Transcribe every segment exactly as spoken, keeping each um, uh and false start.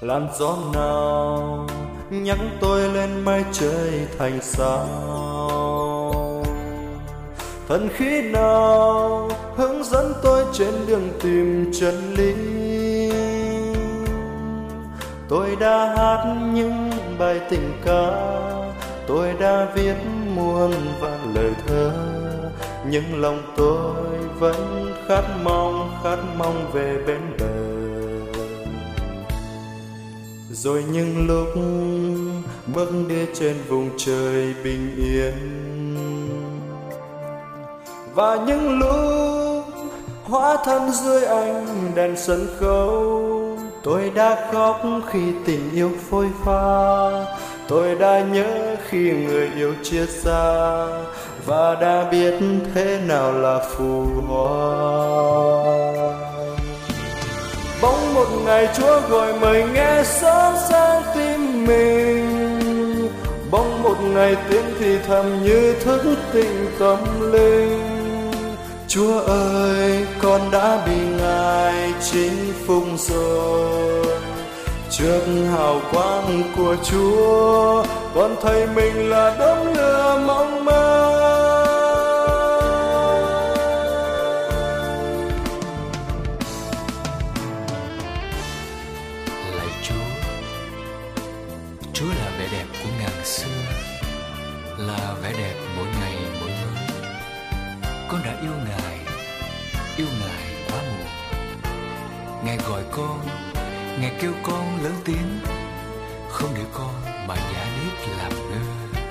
làn gió nào nhắc tôi lên mây trời thành sao, thần khí nào hướng dẫn tôi trên đường tìm chân lý. Tôi đã hát những bài tình ca, tôi đã viết muôn vàn lời thơ, nhưng lòng tôi vẫn khát mong, khát mong về bên bờ. Rồi những lúc bước đi trên vùng trời bình yên, và những lúc hóa thân dưới ánh đèn sân khấu, tôi đã khóc khi tình yêu phôi pha, tôi đã nhớ khi người yêu chia xa, và đã biết thế nào là phù hoa. Bỗng một ngày Chúa gọi mời nghe xót sang tim mình, bỗng một ngày tiếng thì thầm như thức tỉnh tâm linh. Chúa ơi, con đã bị Ngài chinh phục rồi. Trước hào quang của Chúa, con thấy mình là đốm lửa mong manh. Lạy Chúa, Chúa là vẻ đẹp của ngàn xưa, là vẻ đẹp mỗi ngày mỗi mới. Con đã yêu Ngài, yêu Ngài quá muộn. Ngài gọi con, Ngài kêu con lớn tiếng, không để con mà giả điếc làm ngơ.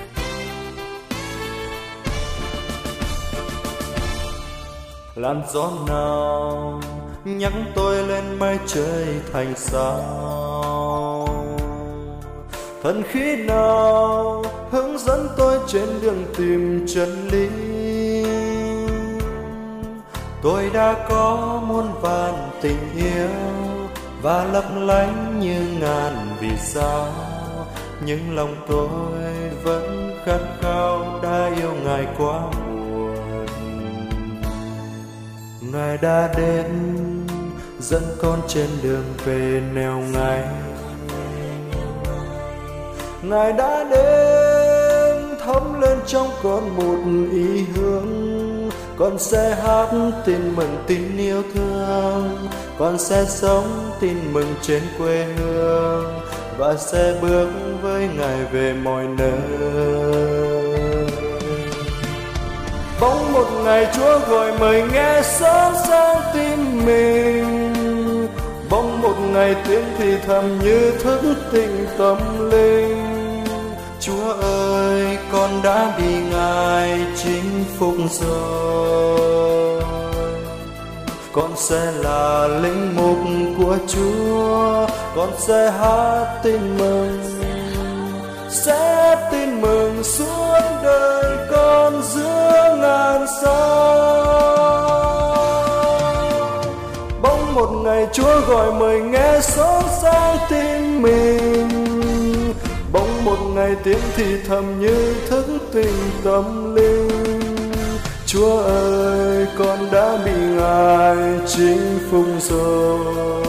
Làn gió nào nhắc tôi lên mây trời thành sao, thần khí nào hướng dẫn tôi trên đường tìm chân lý. Tôi đã có muôn vàn tình yêu và lấp lánh như ngàn vì sao, nhưng lòng tôi vẫn khát khao đã yêu Ngài quá muộn. Ngài đã đến dẫn con trên đường về nẻo ngay, Ngài đã đến thấm lên trong con một ý hướng. Con sẽ hát tin mừng tin yêu thương, con sẽ sống tin mừng trên quê hương, và sẽ bước với Ngài về mọi nơi. Bỗng một ngày Chúa gọi mời nghe xót sang tim mình, bỗng một ngày tiếng thì thầm như thức tỉnh tâm linh. Chúa ơi, con đã bị Ngài chinh phục rồi. Con sẽ là linh mục của Chúa, con sẽ hát tin mừng, sẽ tin mừng suốt đời con giữa ngàn sao. Bỗng một ngày Chúa gọi mời nghe xót sang tim mình, bỗng một ngày tiếng thì thầm như thức tỉnh tâm linh. Chúa ơi, con đã bị Ngài chinh phục rồi.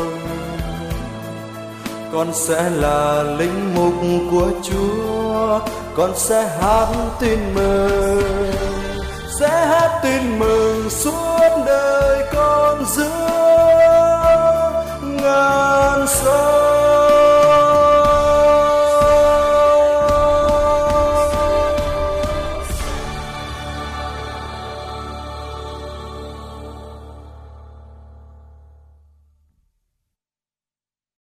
Con sẽ là linh mục của Chúa, con sẽ hát tin mừng, sẽ hát tin mừng suốt đời con giữ